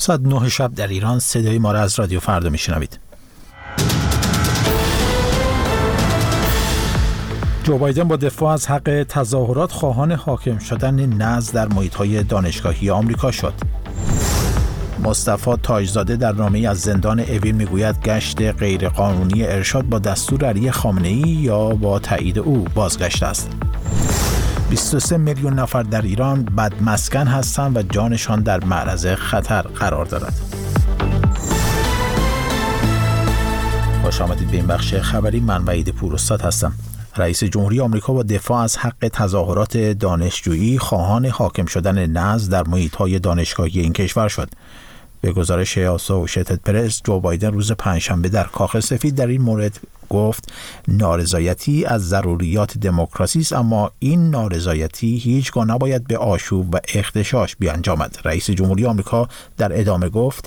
ساعت 9 شب در ایران. صدای ما را از رادیو فردا میشنوید. جو بایدن با دفاع از حق تظاهرات خواهان حاکم شدن نظم در محیط‌های دانشگاهی آمریکا شد. مصطفی تاجزاده در نامه‌ای از زندان اوین میگوید گشت غیرقانونی ارشاد با دستور علی خامنه‌ای یا با تایید او بازگشته است. 23 میلیون نفر در ایران بدمسکن هستند و جانشان در معرض خطر قرار دارد. خوش آمدید به این بخش خبری. من وحید پوراستاد هستم. رئیس جمهوری آمریکا با دفاع از حق تظاهرات دانشجویی خواهان حاکم شدن نظم در محیط‌های دانشگاهی این کشور شد. به گزارش آسوشیتد پرس، جو بایدن روز پنجشنبه در کاخ سفید در این مورد گفت نارضایتی از ضروریات دموکراسی است، اما این نارضایتی هیچگاه نباید به آشوب و اغتشاش بیانجامد. رئیس جمهوری آمریکا در ادامه گفت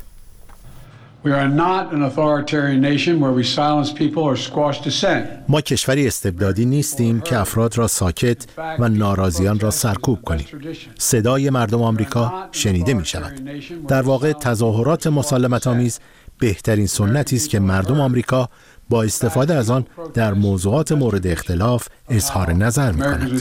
ما کشوری استبدادی نیستیم که افراد را ساکت و ناراضیان را سرکوب کنیم. صدای مردم آمریکا شنیده می شود. در واقع تظاهرات مسالمت‌آمیز بهترین سنتی است که مردم آمریکا با استفاده از آن در موضوعات مورد اختلاف اظهار نظر می‌کنند.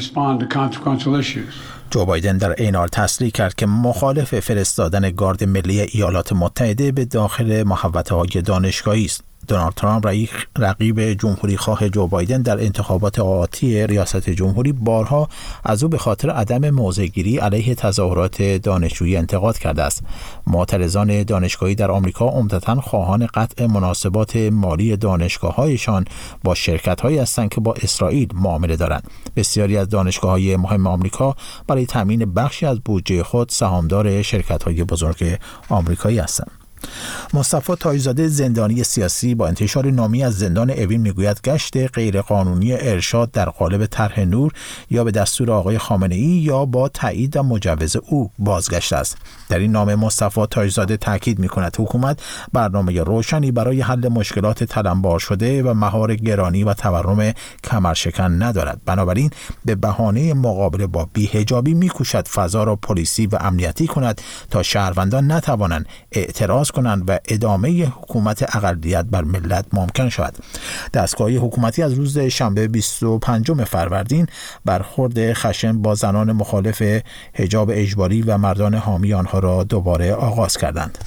جو بایدن در عین حال تصریح کرد که مخالف فرستادن گارد ملی ایالات متحده به داخل محوطه‌های دانشگاهی است. دونالد ترامپ رقیب جمهوری خواه جو بایدن در انتخابات آتی ریاست جمهوری بارها از او به خاطر عدم موضع‌گیری علیه تظاهرات دانشجویی انتقاد کرده است. معترضان دانشگاهی در آمریکا عمدتاً خواهان قطع مناسبات مالی دانشگاه‌هایشان با شرکت‌هایی هستند که با اسرائیل معامله دارند. بسیاری از دانشگاه‌های مهم آمریکا برای تامین بخشی از بودجه خود سهامدار شرکت‌های بزرگ آمریکایی هستند. مصطفی تاجزاده زندانی سیاسی با انتشار نامه‌ای از زندان اوین میگوید گشت غیرقانونی ارشاد در قالب طرح نور یا به دستور آقای خامنه‌ای یا با تایید و مجوز او بازگشته است. در این نامه مصطفی تاجزاده تاکید می‌کند حکومت برنامه روشنی برای حل مشکلات تلمبار شده و مهار گرانی و تورم کمرشکن ندارد. بنابراین به بهانه مقابله با بی‌حجابی می‌کوشد فضا را پلیسی و امنیتی کند تا شهروندان نتوانند اعتراض کنند و ادامه حکومت اقلیت بر ملت ممکن شود. دستگاه حکومتی از روز شنبه 25 فروردین برخورد خشن با زنان مخالف حجاب اجباری و مردان حامی آنها را دوباره آغاز کردند.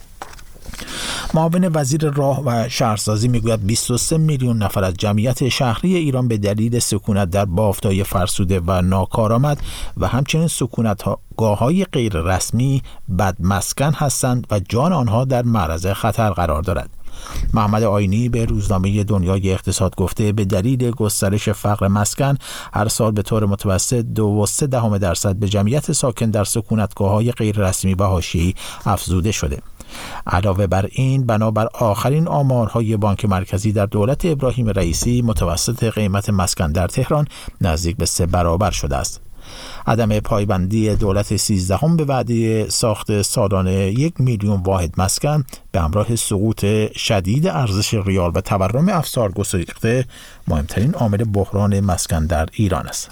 معاون وزیر راه و شهرسازی میگوید 23 میلیون نفر از جمعیت شهری ایران به دلیل سکونت در بافت‌های فرسوده و ناکارآمد و همچنین سکونتگاه‌های غیر رسمی بدمسکن هستند و جان آنها در معرض خطر قرار دارد. محمد آینی به روزنامه دنیای اقتصاد گفته به دلیل گسترش فقر مسکن هر سال به طور متوسط 2.3% به جمعیت ساکن در سکونتگاه‌های غیر رسمی و حاشیه‌ای افزوده شده. علاوه بر این، بنابر آخرین آمارهای بانک مرکزی در دولت ابراهیم رئیسی متوسط قیمت مسکن در تهران نزدیک به 3 برابر شده است. عدم پایبندی دولت 13 به وعده ساخت سالانه 1 میلیون واحد مسکن به همراه سقوط شدید ارزش ریال و تورم افزار گسترده مهمترین عامل بحران مسکن در ایران است.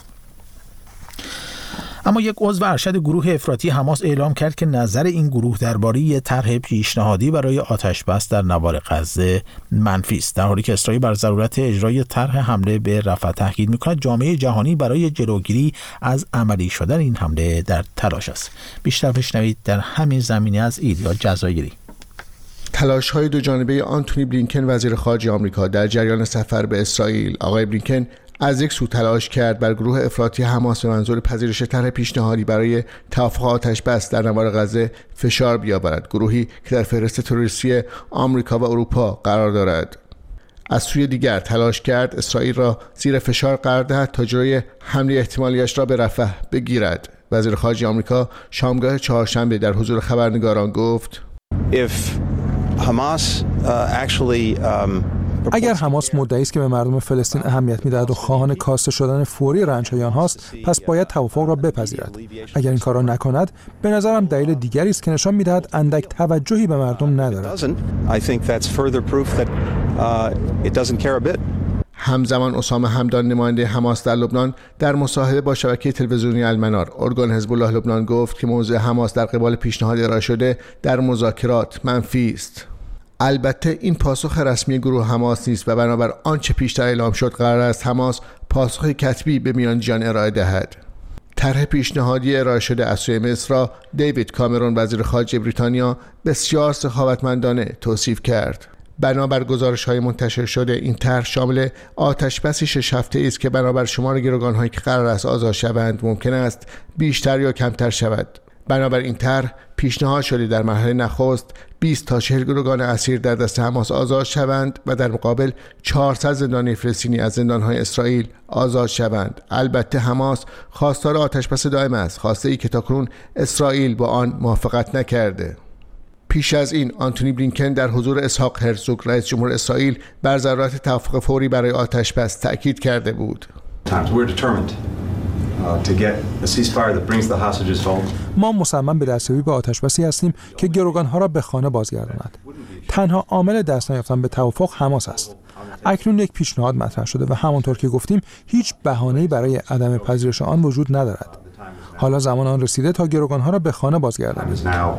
اما یک عضو ارشد گروه افراطی حماس اعلام کرد که نظر این گروه درباره طرح پیشنهادی برای آتش‌بس در نوار غزه منفی است. در حالی که اسرائیل بر ضرورت اجرای طرح حمله به رفح تاکید می‌کند، جامعه جهانی برای جلوگیری از عملی شدن این حمله در تلاش است. بیشتر بشنوید در همین زمینه از ایلیا جزایری. تلاش‌های دو جانبه آنتونی بلینکن وزیر خارجه آمریکا در جریان سفر به اسرائیل. آقای بلینکن از یک سو تلاش کرد بر گروه افراطی حماس به منظور پذیرش طرح پیشنهادی برای توافق آتش‌بس در نوار غزه فشار بیاورد، گروهی که در فهرست تروریستی آمریکا و اروپا قرار دارد. از سوی دیگر تلاش کرد اسرائیل را زیر فشار قرار دهد تا جلوی حمله احتمالیش را به رفح بگیرد. وزیر خارجه آمریکا شامگاه چهارشنبه در حضور خبرنگاران گفت اگر حماس مدعی است که به مردم فلسطین اهمیت می‌دهد و خواهان کاسته شدن فوری رنج‌های آنهاست، پس باید توافق را بپذیرد. اگر این کار را نکند، به نظرم دلیل دیگری است که نشان می‌دهد اندک توجهی به مردم ندارد. همزمان اسامه همدان نماینده حماس در لبنان در مصاحبه با شبکه تلویزیونی المنار ارگان حزب الله لبنان گفت که موضع حماس در قبال پیشنهاد ارائه شده در مذاکرات منفی است. البته این پاسخ رسمی گروه حماس نیست و بنابر آنچه پیشتر اعلام شد قرار است حماس پاسخ کتبی به میانجیان ارائه دهد. طرح پیشنهادی ارائه شده از سوی مصر را دیوید کامرون وزیر خارجه بریتانیا بسیار سخاوتمندانه توصیف کرد. بنابر گزارش‌های منتشر شده این طرح شامل آتش‌بسی 6 هفته‌ای است که بنابر شمار گروگان‌هایی که قرار است آزاد شوند ممکن است بیشتر یا کمتر شود. بنابر این طرح پیشنهاد شده در مرحله نخست 20 تا 40 گروگان اسیر در دست حماس آزاد شوند و در مقابل 400 زندانی فلسطینی از زندان‌های اسرائیل آزاد شوند. البته حماس خواستار آتش‌بس دائم است، خواسته‌ای که تاکنون اسرائیل با آن موافقت نکرده. پیش از این آنتونی بلینکن در حضور اسحاق هرزوگ رئیس جمهور اسرائیل بر ضرورت توافق فوری برای آتش‌بس تأکید کرده بود. ما مصمم به دستیابی به آتش‌بسی هستیم که گروگان‌ها را به خانه بازگرداند. تنها عامل دست نیافتن به توافق حماس است. اکنون یک پیشنهاد مطرح شده و همانطور که گفتیم هیچ بهانه‌ای برای عدم پذیرش آن وجود ندارد. حالا زمان آن رسیده تا گروگان‌ها را به خانه بازگردانیم.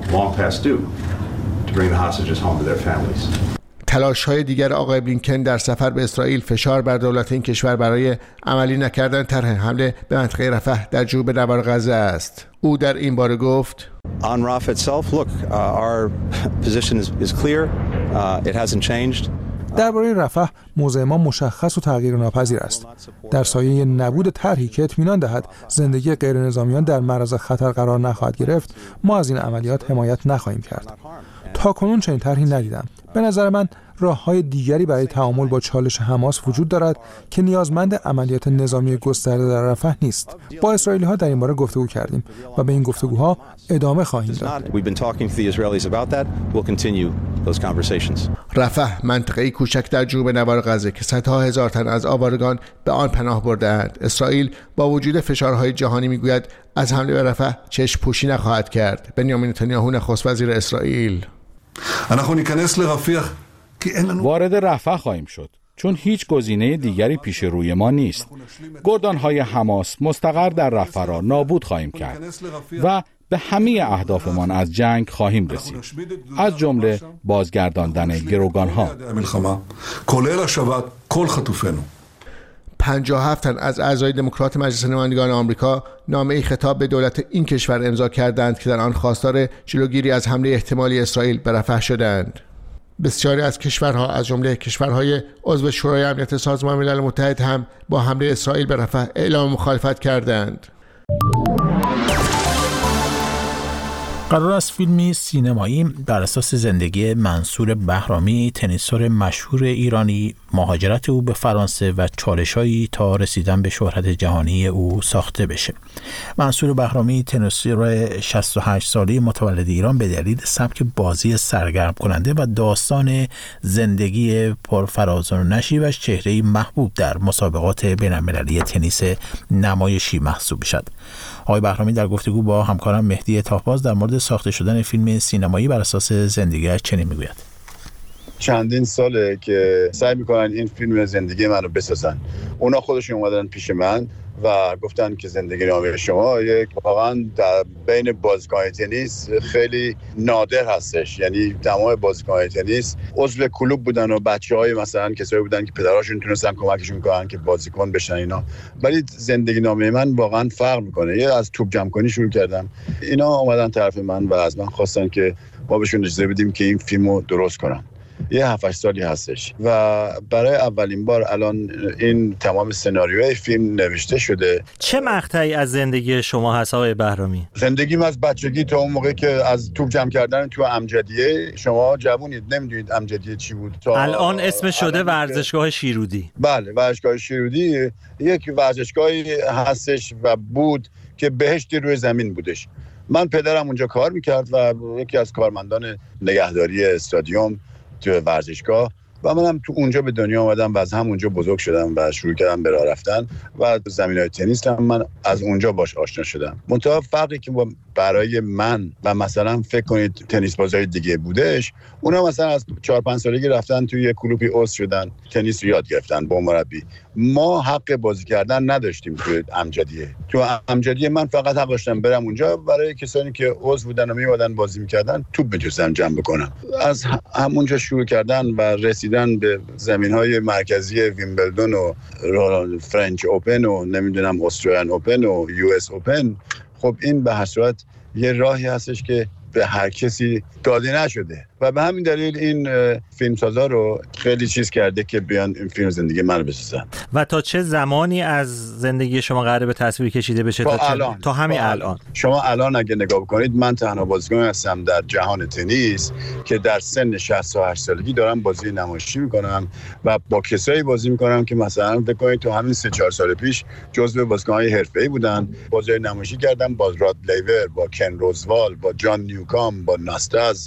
تلاش‌های دیگر آقای بلینکن در سفر به اسرائیل فشار بر دولت این کشور برای عملی نکردن طرح حمله به منطقه رفح در جنوب نوار غزه است. او در این باره گفت: On Rafah itself, look, our position is clear. It hasn't changed. درباره رفح موضع ما مشخص و تغییر ناپذیر است. در سایه نبود طرحی که اطمینان دهد زندگی غیر نظامیان در معرض خطر قرار نخواهد گرفت، ما از این عملیات حمایت نخواهیم کرد. تاکنون چنین طرحی ندیدم. به نظر من راه‌های دیگری برای تعامل با چالش حماس وجود دارد که نیازمند عملیات نظامی گسترده در رفح نیست. با اسرائیلی‌ها در این باره گفتگو کردیم و به این گفتگوها ادامه خواهیم داد. رفح منطقه‌ای کوچک در جنوب نوار غزه که صدها هزار تن از آوارگان به آن پناه برده‌اند. اسرائیل با وجود فشارهای جهانی میگوید از حمله به رفح چشم پوشی نخواهد کرد. بنیامین نتانیاهو نخست وزیر اسرائیل: وارد رفح خواهیم شد چون هیچ گزینه دیگری پیش روی ما نیست. گردان‌های حماس مستقر در رفح را نابود خواهیم کرد و به همه اهدافمان از جنگ خواهیم رسید، از جمله بازگرداندن گروگان‌ها. 57 تن از اعضای دموکرات مجلس نمایندگان آمریکا نامه‌ای خطاب به دولت این کشور امضا کردند که در آن خواستار جلوگیری از حمله احتمالی اسرائیل به رفح شدند. بسیاری از کشورها از جمله کشورهای عضو شورای امنیت سازمان ملل متحد هم با حمله اسرائیل به رفح اعلام مخالفت کردند. قرار است فیلمی سینمایی بر اساس زندگی منصور بهرامی، تنیسور مشهور ایرانی، مهاجرت او به فرانسه و چالش‌هایی تا رسیدن به شهرت جهانی او ساخته بشه. منصور بهرامی، تنیسور 68 ساله متولد ایران، به دلیل سبک بازی سرگرم کننده و داستان زندگی پرفراز و نشیبش چهره‌ای محبوب در مسابقات بین‌المللی تنیس نمایشی محسوب شد. آقای بهرامی در گفتگو با همکارم مهدی تاهباز در مورد ساخته شدن فیلم سینمایی بر اساس زندگیش چنین میگوید: چندین ساله که سعی میکنن این فیلم زندگی من رو بسازن. اونا خودشون اومدن پیش من و گفتن که زندگی نامه شما یک واقعا در بین بازیکن تنیس خیلی نادر هستش. یعنی تمام بازیکن تنیس عضو کلوب بودن و بچه‌های مثلا کسایی بودن که پدراشون تونستن کمکشون کنن که بازیکن بشن اینا. ولی زندگی نامه من واقعا فرق میکنه. یه از توپ جمع کنی شروع کردم. اینا اومدن طرف من و از من خواستن که ما بهشون اجازه بدیم که این فیلمو درست کنن. یه 7-8 سالی هستش و برای اولین بار الان این تمام سناریوی فیلم نوشته شده. چه مقطعی از زندگی شما هست آقای بهرامی؟ زندگیم از بچگی تا اون موقع که از توپ جمع کردن تو امجدیه، شما جوونید نمیدونید امجدیه چی بود، تا الان اسم شده ورزشگاه شیرودی. بله، ورزشگاه شیرودی یک ورزشگاهی هستش و بود که بهشتی روی زمین بودش. من پدرم اونجا کار میکرد و یکی از کارمندان نگهداری استادیوم تو ورزشگاه و منم تو اونجا به دنیا آمدم و از همونجا بزرگ شدم و شروع کردم به راه رفتن و زمین‌های تنیس هم من از اونجا باش آشنا شدم. منتها فرقی که برای من و مثلا فکر کنید تنیس بازای دیگه بودش، اونا مثلا از 4-5 سالگی رفتن توی یه کلوبی عضو شدن، تنیس رو یاد گرفتن با مربی. ما حق بازی کردن نداشتیم توی امجدیه. تو امجدیه من فقط حق داشتم برم اونجا برای کسانی که عضو بودن و میومدن بازی میکردن توپ می‌جستم جمع بکنم. از همونجا شروع کردن و رسیدن به زمین‌های مرکزی ویمبلدون و فرنچ اوپن و نمیدونم استرالیان اوپن و یو اس اوپن. خب این به هر صورت یه راهی هستش که به هر کسی داده نشده و به همین دلیل این فیلمسازا رو خیلی چیز کرده که بیان این فیلم زندگی من بسازن. و تا چه زمانی از زندگی شما قراره به تصویر کشیده بشه؟ تا همین الان. شما الان اگه نگاه بکنید، من تنها بازیکن هستم در جهان تنیس که در سن 68 سالگی دارم بازی نمایشی میکنم و با کسایی بازی میکنم که مثلا فکر کنید تو همین 3-4 سال پیش جزو بازیکن‌های حرفه‌ای بودن. بازی نمایشی کردم با راد لیور، با کن روزوال، با جان نیوکام، با ناستاز،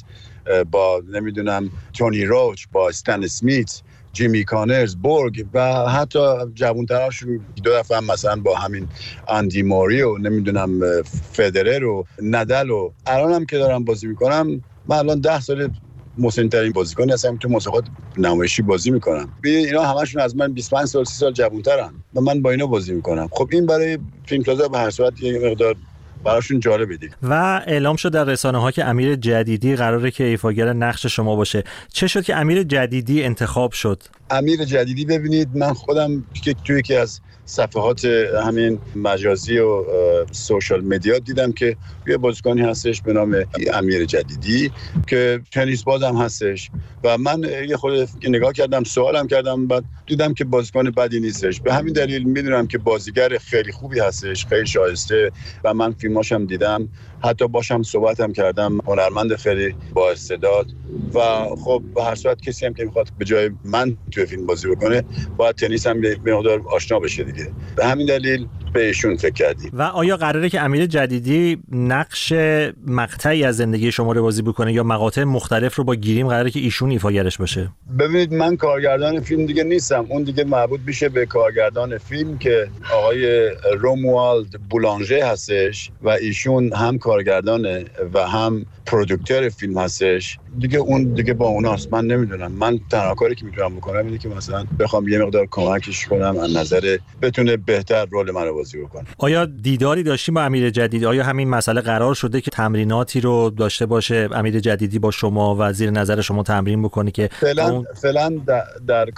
با نمیدونم تونی روچ، با استن اسمیت، جیمی کانرز، بورگ و حتی جوان‌تراشون 2 دفعه هم مثلا با همین اندی موری و نمیدونم فدرر و ندل و الانم که دارم بازی میکنم. من الان 10 سال مسن‌ترین بازیکن هستم تو مسابقات نمایشی بازی میکنم. اینا همشون از من 25 سال 30 سال جوان‌ترن و من با اینا بازی میکنم. خب این برای فیلمسازا به هر صورت یه مقدار براشون جالبه دیگه. و اعلام شد در رسانه‌ها که امیر جدیدی قراره که ایفاگر نقش شما باشه. چه شد که امیر جدیدی انتخاب شد؟ امیر جدیدی، ببینید من خودم که توی یکی از صفحات همین مجازی و سوشال مدیا دیدم که یه بازیکنی هستش به نام امیر جدیدی که تنیس باز هم هستش و من یه خود نگاه کردم، سوالم کردم، بعد دیدم که بازیکن بدی نیستش. به همین دلیل میدونم که بازیگر خیلی خوبی هستش، خیلی شایسته و من فیلماشم دیدم، حتی باشم صحبتم کردم، هنرمند خیلی با استعداد و خب به هر صورت کسی هم که میخواد به جای من توی فیلم بازی بکنه باید تنیس هم به مقدار آشنا بشه دیگه. به همین دلیل به ایشون فکر کردیم. و آیا قراره که امیر جدیدی نقش مقطعی از زندگی شما رو بازی بکنه یا مقاطع مختلف رو با گیریم قراره که ایشون ایفاگرش باشه؟ ببینید من کارگردان فیلم دیگه نیستم، اون دیگه مربوط میشه به کارگردان فیلم که آقای روموالد بولانژه هستش و ایشون هم کارگردانه و هم پرودوکتور فیلم هستش دیگه. اون دیگه با اوناست. من نمیدونم، من تنها کاری که میتونم بکنم اینه که مثلا بخوام یه مقدار کمکش کنم از نظر بتونه بهتر رول منو بازی بکنه. آیا دیداری داشتیم با امیر جدیدی؟ آیا همین مسئله قرار شده که تمریناتی رو داشته باشه امیر جدیدی با شما و زیر نظر شما تمرین بکنه که فعلا در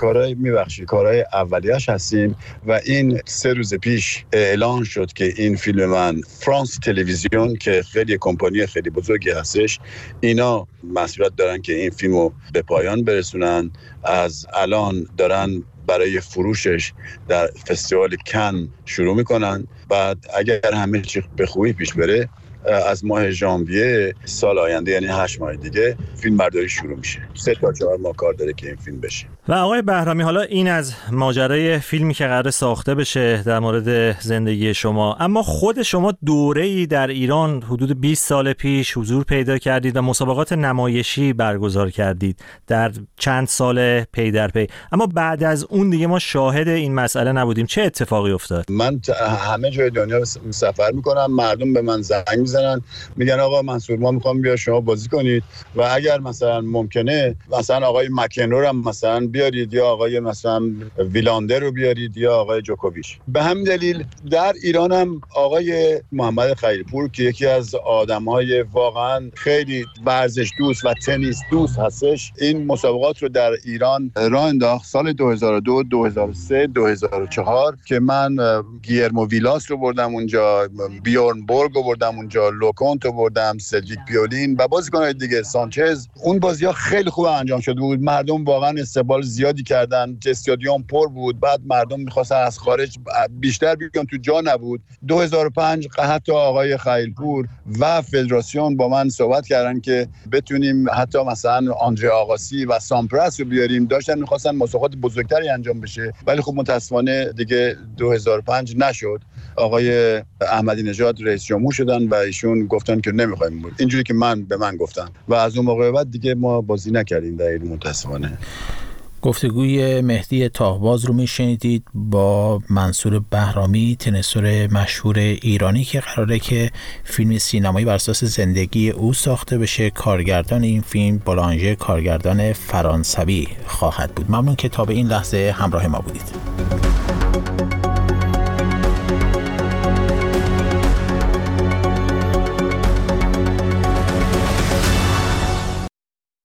کارهای اولیه‌اش هستیم و این 3 روز پیش اعلان شد که این فیلم من فرانس تلویزیون که خیلی کمپانی خیلی بزرگی هستش، اینا مسئولیت دارن که این فیلمو به پایان برسونن. از الان دارن برای فروشش در فستیوال کن شروع میکنن. بعد اگر همه چی به خوبی پیش بره از ماه ژانویه سال آینده، یعنی 8 ماه دیگه، فیلم برداری شروع میشه. 3 تا 4 ماه کار داره که این فیلم بشه. و آقای بهرامی، حالا این از ماجرای فیلمی که قرار ساخته بشه در مورد زندگی شما، اما خود شما دوره‌ای در ایران حدود 20 سال پیش حضور پیدا کردید و مسابقات نمایشی برگزار کردید در چند سال پی در پی، اما بعد از اون دیگه ما شاهد این مسئله نبودیم. چه اتفاقی افتاد؟ من همه جای دنیا سفر میکنم، مردم به من زنگ میزنن میگن آقا منصور ما میخوام بیا شما بازی کنید و اگر مثلا ممکنه مثلا آقای مکنرو رو مثلا بیارید یا آقای مثلا ویلاندر رو بیارید یا آقای جوکوویچ. به همین دلیل در ایران هم آقای محمد خیرپور که یکی از آدم‌های واقعا خیلی ورزش دوست و تنیس دوست هستش، این مسابقات رو در ایران راه انداخت سال 2002 2003 2004 که من گیرمو ویلاس رو بردم اونجا، بیورن بورگ رو بردم اونجا، لوکونت رو بردم، سلجیک پیولین و بازیکن‌های دیگه، سانچز. اون بازی‌ها خیلی خوب انجام شده بود، مردم واقعا استقبال زیادی کردن، استادیوم پر بود، بعد مردم می‌خواستن از خارج بیشتر بیان تو، جا نبود. 2005 حتی آقای خیلپور و فدراسیون با من صحبت کردن که بتونیم حتی مثلا آندره آقاسی و سامپرس رو بیاریم، داشتن می‌خواستن مسابقات بزرگتری انجام بشه، ولی خب متأسفانه دیگه 2005 نشد. آقای احمدی نژاد رئیس جمهور شدن و ایشون گفتن که نمی‌خوایم بود، اینجوری که به من گفتن و از اون موقع بعد دیگه ما بازی نکردیم در این متأسفانه. گفتگوی مهدی تاهباز رو میشنیدید با منصور بهرامی، تنیسور مشهور ایرانی که قراره که فیلم سینمایی بر اساس زندگی او ساخته بشه. کارگردان این فیلم بولانژه، کارگردان فرانسوی خواهد بود. ممنون که تا به این لحظه همراه ما بودید.